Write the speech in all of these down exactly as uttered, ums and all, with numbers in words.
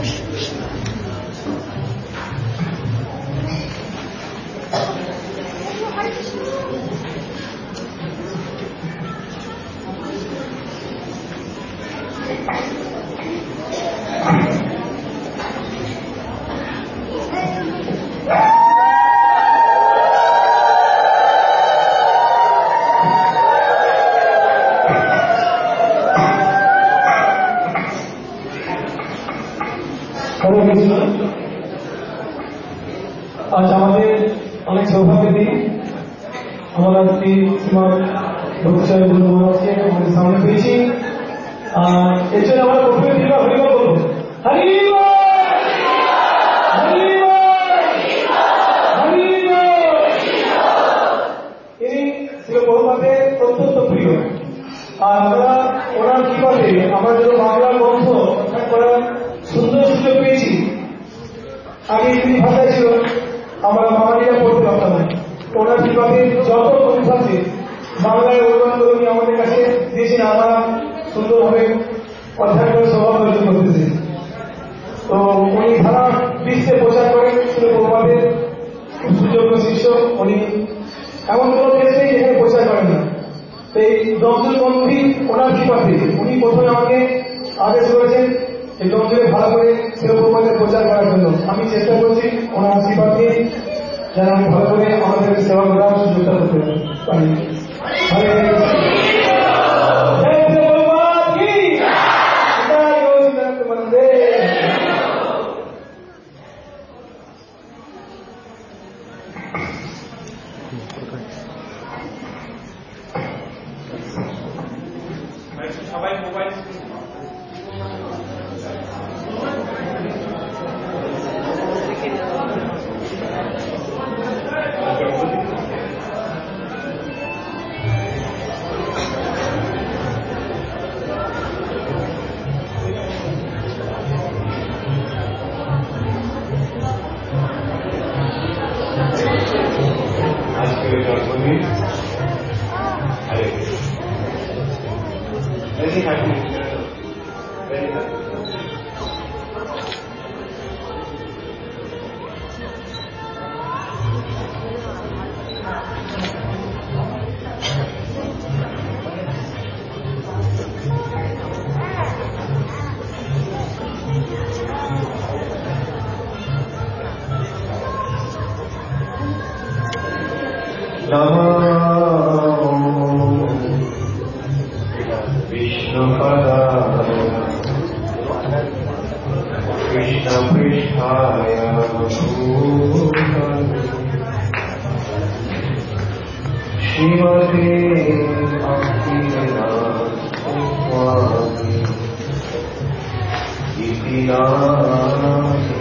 आज हमारे अनेक सौभाग्य दी हमारा सीमा बच्चा हमारे सामने पेशी एचर हमारा पक्ष हरिबा हरिबा बोलो हरिबा हरिबा हरिबा ये श्री बहुमाते अत्यंत प्रिय আর আমরা ওনার কৃপাতে আমরা যে বাংলা গ্রন্থ অধ্যয়ন করার সুন্দর সুযোগ পেয়েছি। আগে তিনি ভাষায় ছিল আমরা বাঙালিরা পড়তে পারতাম না, ওনার কৃপাতে যত গ্রন্থ আছে বাংলায় অনুবাদ করে উনি আমাদের কাছে দিয়েছেন, আমরা সুন্দরভাবে অধ্যয়ন করে স্বভাব অর্জন করতেছি। তো উনি সারা বিশ্বে প্রচার করেন ছিল বহুমাদের খুব সুযোগ্য শিষ্য। উনি এমন কোনো দেশ নেই যেখানে প্রচার করেন না। এই দমজল বন্ধী ওনার কৃপাতে উনি প্রথমে আমাকে আদেশ করেছেন এই দমজলে ভালো করে শিরোপমাদের প্রচার করার জন্য। আমি চেষ্টা করছি ওনার আশীর্বাদ নিয়ে যেন আমি ভালো করে আমাদের সেবা করার সুযোগটা করতে পারি। সবাই মোবাইল আজকের জন্মদিন আরে Very happy. Very happy. Namo Vishnupadaya Krishna Pristhaya Bhutale Shrimate Bhaktivedanta Swami Iti Namate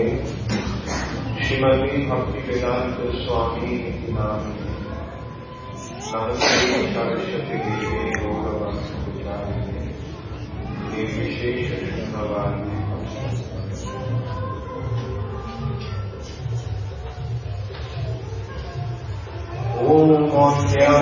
Shrimati भक्ति वेदांत स्वामी नामिने नमस्ते सरस्वती देवी गौरवाणी निर्विशेष शून्यवादी। ओम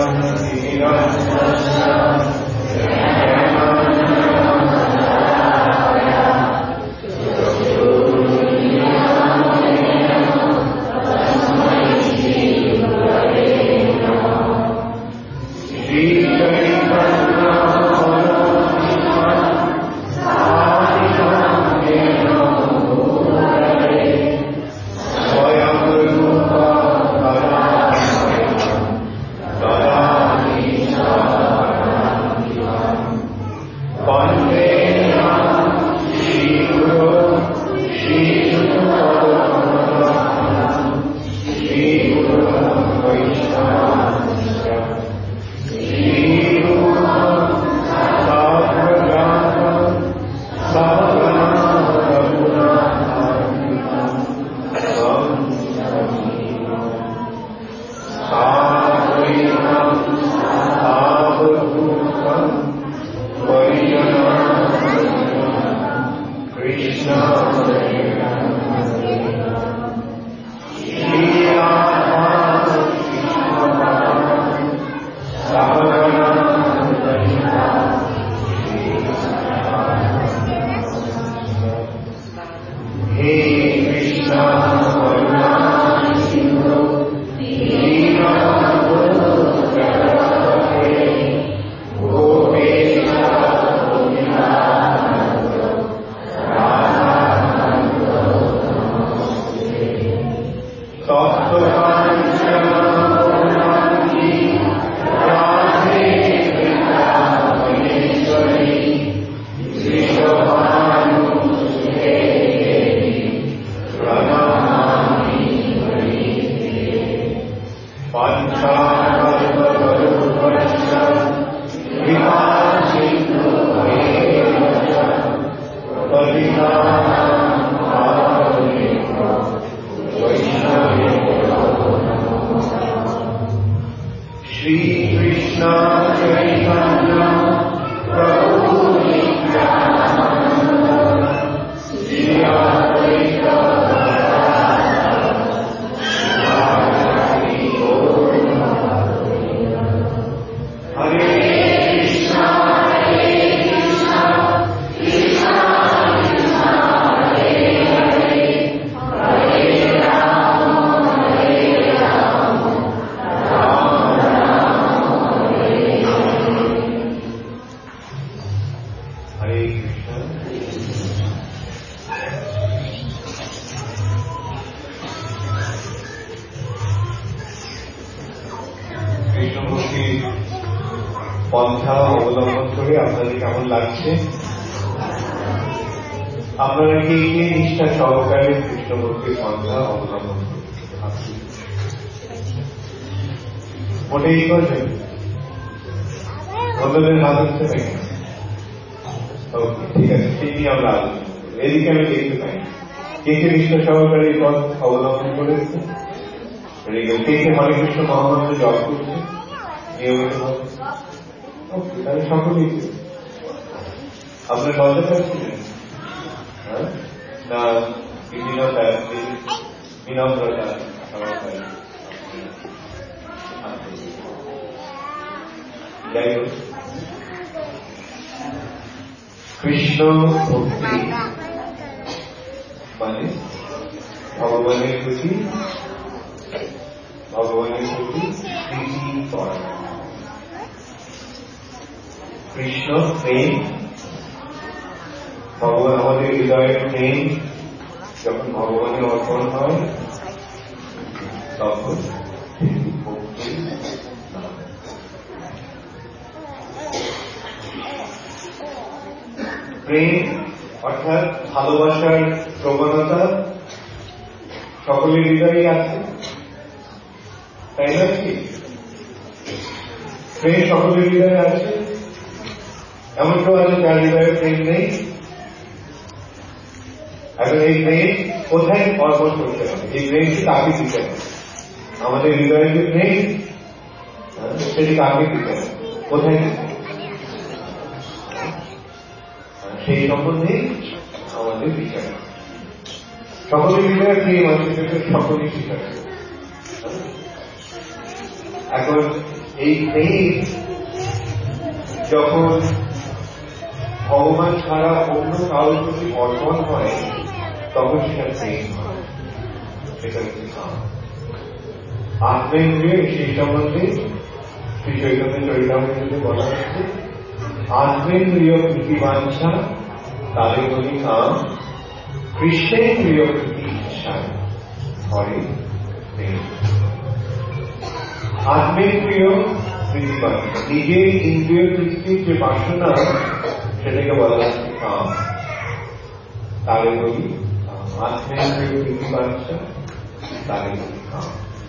পন্থা অবলম্বন করে আপনাদের কেমন লাগছে? আপনারা কি নিষ্ঠা সহকারে কৃষ্ণ ভক্তির পন্থা অবলম্বন করছেন? মোটেই করছেন? অন্যদের হাত হচ্ছে নাকি? ওকে, ঠিক আছে, সেই নিয়ে আমরা আলোচনা করবো। এদিকে আমি দেখতে পাই কে কে নিষ্ঠা সহকারে এই পথ অবলম্বন করেছে, কে কে হরে কৃষ্ণ মহামন্ত্র জপ করছে নিয়মিত ভাবে। তাহলে সকলেই আপনার লজ্জা পাচ্ছিলেন না? বিনম্রতা বিনম্রতা যাই হোক, কৃষ্ণ ভক্তি মানে ভগবানের প্রতি ভগবানের প্রতি প্রীতি করা। কৃষ্ণ প্রেম, ভগবান আমাদের হৃদয়ের প্রেম যখন ভগবানের অর্পণ হয় তখন ভক্তি। প্রেম অর্থাৎ ভালোবাসার প্রবণতা সকলের হৃদয়ে আছে, তাই না? কি প্রেম সকলের হৃদয়ে আছে? এমন কেউ আছে যার হৃদয়ে প্রেম নেই? এখন এই প্রেম কোথায় অর্পণ করতে হবে, এই প্রেমটি কাকে দিতে হবে, আমাদের হৃদয়ের যে প্রেম সেটি কাকে দিতে হবে, কোথায় দিতে হবে, সেই সম্বন্ধে আমাদের বিচার। সকলের হৃদয়ে প্রেম আছে, সেটা সকলেই স্বীকার করে। এখন এই প্রেম যখন ভগবান ছাড়া অন্য কারোর প্রতি অর্পণ হয় তখন সেটা প্রেম হয়, সেটা হচ্ছে কাম। আত্মেন্দ্রিয় সেই সম্বন্ধে শ্রী চৈতন্য চরিতামৃতে বলা হচ্ছে, আত্মেন্দ্রিয় প্রীতিবাঞ্ছা তাদের প্রতি কাম, কৃষ্ণেন্দ্রিয় প্রীতি ইচ্ছা হয় প্রেম। আত্মেন্দ্রিয় প্রীতিবাঞ্ছা, নিজের ইন্দ্রিয় তৃপ্তির যে বাসনা সেটাকে বলা হচ্ছে কাম, তাদের প্রতি আত্মেন্দ্রিয় প্রীতিবাঞ্ছা তাদের প্রতি কাম।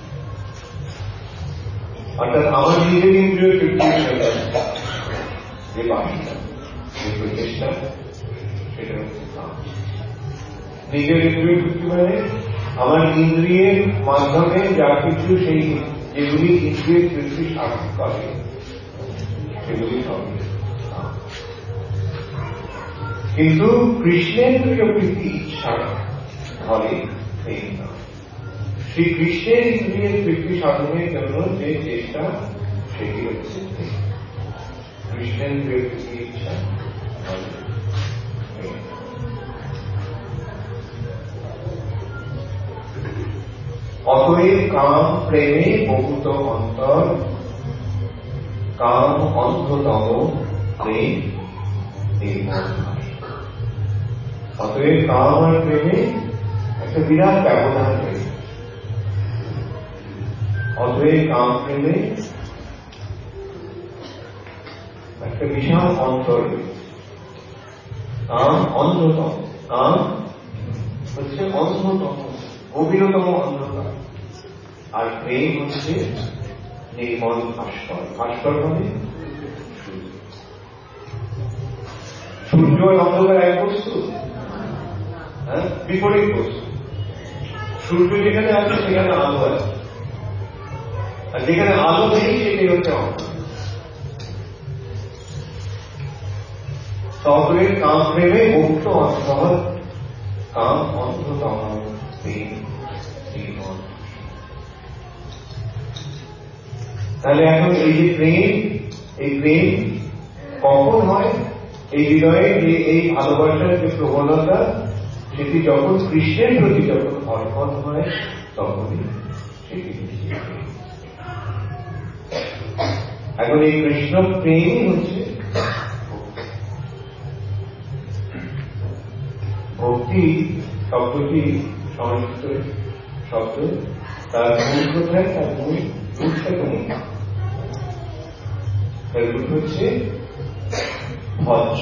অর্থাৎ আমার নিজের ইন্দ্রিয় তৃপ্তির যে বাসনা, যে প্রচেষ্টা, সেটা হচ্ছে কাম। নিজের ইন্দ্রিয় তৃপ্তি মানে আমার ইন্দ্রিয়ের মাধ্যমে যা কিছু সেই যেগুলি ইন্দ্রিয়ের তৃপ্তি সাধন করে সেগুলি সবই কাম। কিন্তু কৃষ্ণেন্দ্রিয় প্রীতি ইচ্ছা ধরে প্রেম না। শ্রী কৃষ্ণের ইন্দ্রিয়ের তৃপ্তি সাধনের জন্য যে চেষ্টা সেটি হচ্ছে প্রেম। কৃষ্ণেন্দ্রিয় প্রীতি ইচ্ছা ধরে প্রেম। অতএব কাম প্রেমে বহুত অন্তর, কাম অন্ধতম প্রেম নির্মল। অতএব কাম আর প্রেমে একটা বিরাট ব্যবধান রয়েছে। অতএব কাম প্রেমে একটা বিশাল অন্তর রয়েছে। কাম অন্ধতম, কাম হচ্ছে অন্ধতম, গভীরতম অন্ধকার, আর প্রেম হচ্ছে নির্মল ভাস্কর। ভাস্কর মানে সূর্য আর অন্ধকার এক বস্তু, হ্যাঁ, বিপরীত বস্তু। সূর্য যেখানে আছে সেখানে আলো আছে, আর যেখানে আলো নেই সেটাই হচ্ছে অন্ধকার। তবে কাম প্রেমে মুক্ত অন্তর, কাম অন্ধতম প্রেম নির্মল। তাহলে এখন এই যে প্রেম, এই প্রেম কখন হয়? এই হৃদয়ে যে এই ভালোবাসার যে প্রবণতা, সেটি যখন কৃষ্ণের প্রতি যখন অর্পণ হয় তখনই সেটি। এখন এই কৃষ্ণ প্রেমই হচ্ছে ভক্তি। শব্দটি সংস্কৃত শব্দ, তার মূল কোথায়? তার মূল রূপটা নেই। তার রূপ হচ্ছে ভজ।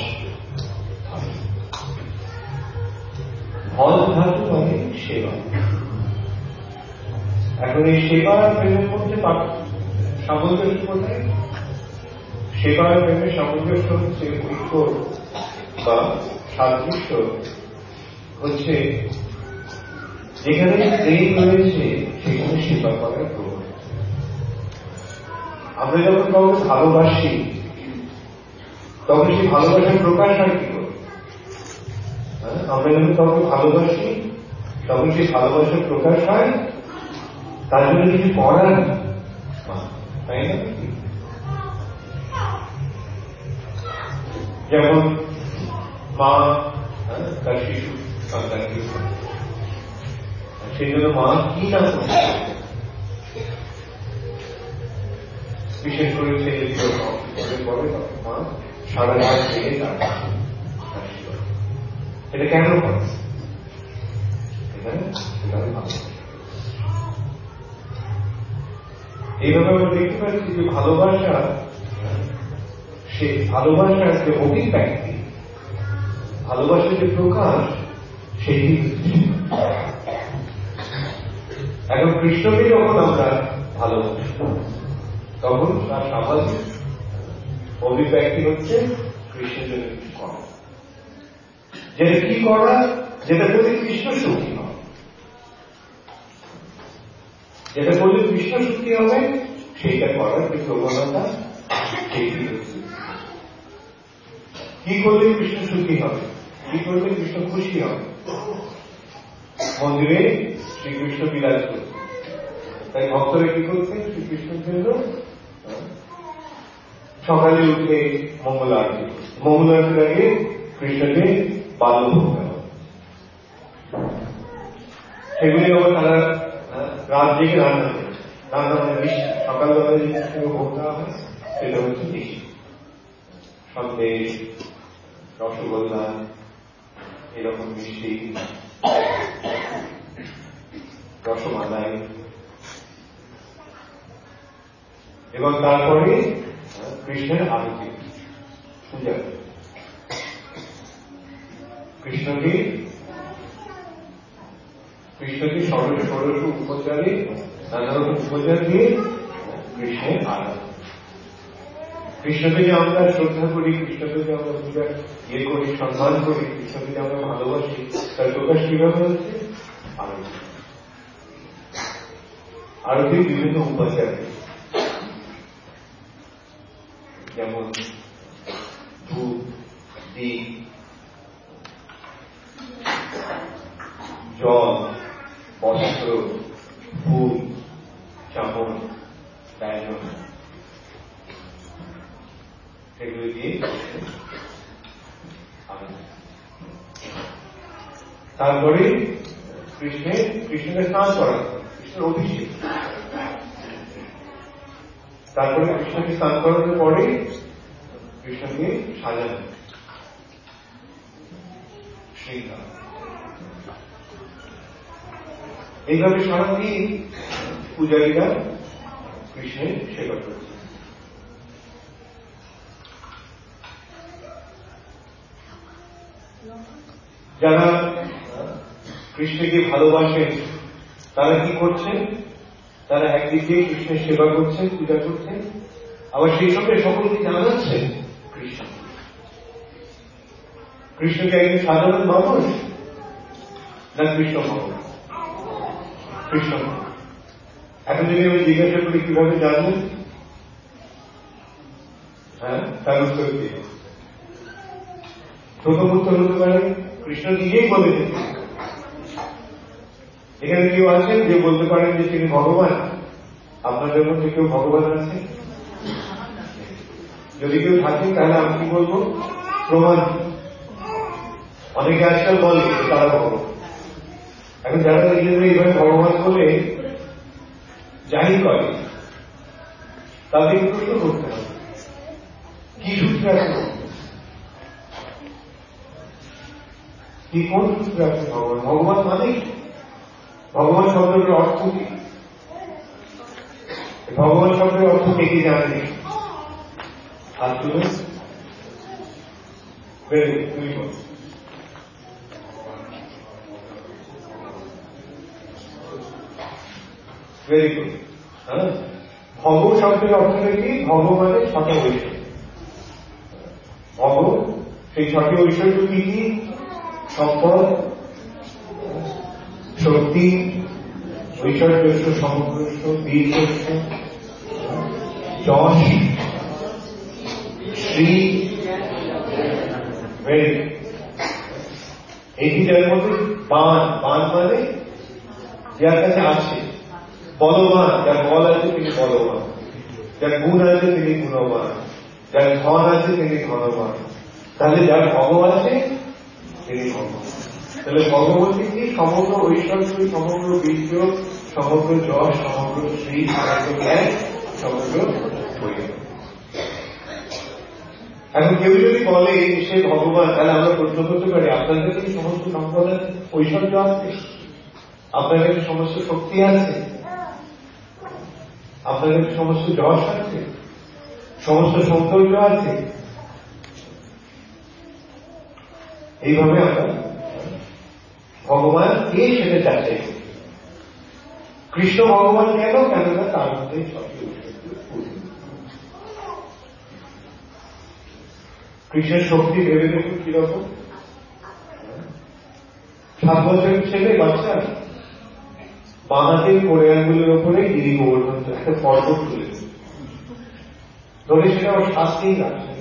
ভজ ধাতু মানে সেবা। এখন এই সেবার প্রেমের মধ্যে সামঞ্জস্য কোথায়? সেবার প্রেমের সামঞ্জস্য হচ্ছে ঐক্য বা সাদৃশ্য হচ্ছে যেখানে প্রেম রয়েছে সেখানে সেবা করার প্রভাব। আমরা যখন কাউকে ভালোবাসি তখন সেই ভালোবাসার প্রকাশ হয় কি করে? আমরা যখন কাউকে ভালোবাসি তখন সেই ভালোবাসার প্রকাশ হয় তার জন্য কিছু করার, তাই না? যেমন মা তার শিশু সন্তানকে, সেই জন্য মা কি না করছে, বিশেষ করে ছেলে পরে মা সারা রাত থেকে তার এটা কেন করে? এইভাবে আমরা দেখতে পাচ্ছি যে ভালোবাসা, সে ভালোবাসার যে অভিব্যক্তি, ভালোবাসার যে প্রকাশ, সেই এখন কৃষ্ণকে যখন আমরা ভালোবাসি তখন তার স্বাভাবিক অভিব্যক্তি হচ্ছে কৃষ্ণের জন্য কিছু করা, যেটা কি করা, যেটা প্রতি কৃষ্ণ সুখী হয়। যেটা করলে কৃষ্ণ সুখী হবে সেইটা করার যে প্রবণতা সেইটি হচ্ছে। কি করলে কৃষ্ণ সুখী হবে, কি করলে কৃষ্ণ খুশি হবে? মন্দিরে শ্রীকৃষ্ণ বিরাজ করছে, তাই ভক্তরা কি করছেন শ্রীকৃষ্ণের জন্য সকালে উঠে মঙ্গল আরতি, মঙ্গল আরতির আগে কৃষ্ণকে বাল্যভোগ দেওয়া, সেগুলি আবার তারা রাত জেগে রান্না করে, রান্না মানে মিষ্টি, সকালবেলায় যে কৃষ্ণকে ভোগ দেওয়া হয় সেটা হচ্ছে মিষ্টি, সন্দেশ, রসগোল্লা, এরকম মিষ্টি, রসমালাই, এবং তারপরে কৃষ্ণের আরতি পূজা, কৃষ্ণকে কৃষ্ণকে ষোড়শ ষোড়শ উপচারে নানা রকম উপচার দিয়ে কৃষ্ণের আরতি। কৃষ্ণকে যে আমরা শ্রদ্ধা করি, কৃষ্ণকে যে আমরা পূজা ইয়ে করি, সম্মান করি, কৃষ্ণকে যে আমরা ভালোবাসি, তার প্রকাশ কিভাবে হচ্ছে? আরতি। আরতির বিভিন্ন উপাচার, যেমন ধূপ, দীপ, জল, বস্ত্র, ফুল, চামচ, ব্যঞ্জন, এগুলো দিয়ে তারপরে কৃষ্ণের কৃষ্ণকে স্নান করা, কৃষ্ণের অভিষেক, তারপরে কৃষ্ণকে স্নান করানোর পরে কৃষ্ণকে সাজানো, শৃঙ্গার, এইভাবে সারাদিন পূজারীরা কৃষ্ণের সেবা করছে। যারা কৃষ্ণকে ভালোবাসেন তারা কি করছেন? তারা একদিকে কৃষ্ণের সেবা করছেন, পূজা করছেন, আবার সেই সঙ্গে সকলকে জানাচ্ছেন কৃষ্ণ। কৃষ্ণকে একজন সাধারণ মানুষ না কৃষ্ণ ভগবান? কৃষ্ণ। এখন যদি আমি জিজ্ঞাসা করি কিভাবে জানবেন, হ্যাঁ, তার উত্তর দিয়ে প্রথম উত্তর হতে পারে কৃষ্ণ নিজেই বলেছেন। এখানে কেউ আছেন যে বলতে পারেন যে তিনি ভগবান? আপনাদের মধ্যে কেউ ভগবান আছে? যদি কেউ থাকেন তাহলে আমি কি বলবো? প্রমাণ। অনেকে আজকাল বলে তারা ভগবান। এখন যারা নিজেদের এইভাবে ভগবান বলে জাহির করে তাদের প্রশ্ন করতে হবে কি সূত্রে আছে, কি কোন সূত্রে আছে ভগবান? ভগবান মানে ভগবান শব্দের অর্থ কি? ভগবান শব্দের অর্থ কে কি জানেন? হাত তুলে তুমি বল। Very good. হ্যাঁ, ভগ শব্দের অর্থটা কি? ভগবানের ছটা ঐশ্বর্য। ভগ, সেই ছটি ঐশ্বর্য কি কি? সম্পদ, শক্তি, ঐশ্বর্য, সমগ্র, বীর, যশ, শ্রী, এই তিনটার মধ্যে বান, বান মানে যার কাছে আছে, বলবান, যার বল আছে তিনি বলবান, যার গুণ আছে তিনি গুণবান, যার ধন আছে তিনি ধনবান। তাহলে যার ভগ আছে তিনি ভগবান। তাহলে ভগবতী কি? সমগ্র ঐশ্বর্য, সমগ্র বীর্য, সমগ্র যশ, সমগ্র শ্রী, সমগ্র জ্ঞান, সমগ্র বৈরাগ্য। এখন কেউ যদি বলে সে ভগবান, তাহলে আমরা প্রশ্ন করতে পারি আপনার কাছে কি সমস্ত সম্পদ আছে, ঐশ্বর্য আছে? আপনার কাছে সমস্ত শক্তি আছে? আপনার কাছে সমস্ত যশ আছে? সমস্ত সৌন্দর্য আছে? এইভাবে আমরা ভগবান কে সেটা যাচাই করি। কৃষ্ণ ভগবান কেন? কেননা তার মধ্যে ছটি ঐশ্বর্য। কৃষ্ণের শক্তি ভেবে দেখুন কিরকম। সাত বছরের ছেলে বাচ্চা বাঁ হাতের কোড়ে আঙ্গুলের ওপরে গিরি গোবর্ধন একটা পর্বত তুলেছে, ধরে সেটা ওর শাস্তিই রাখছে।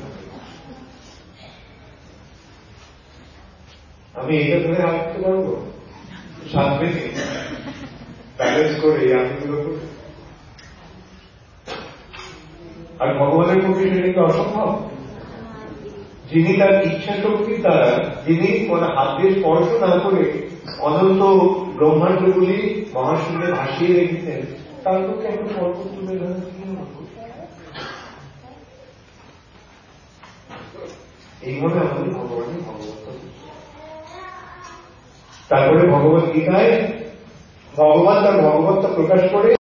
আমি এটা ধরে রাখতে পারবো সাত মিনিট ব্যালেন্স করে এই আঙ্গুলের ওপরে? আর ভগবানের পক্ষে সেটা কি অসম্ভব? যিনি তার ইচ্ছা শক্তির দ্বারা, যিনি কোন হাত দিয়ে স্পর্শ না করে অনন্ত ব্রহ্মাণ্ডগুলি মহাশূন্যে ভাসিয়ে রেখেছেন, তার পক্ষে একটা পর্বত তুলে ধরা কি? এইভাবে আমাদের ভগবানের ভগবত। তারপরে ভগবত গীতায় ভগবান তার ভগবত্তা প্রকাশ করে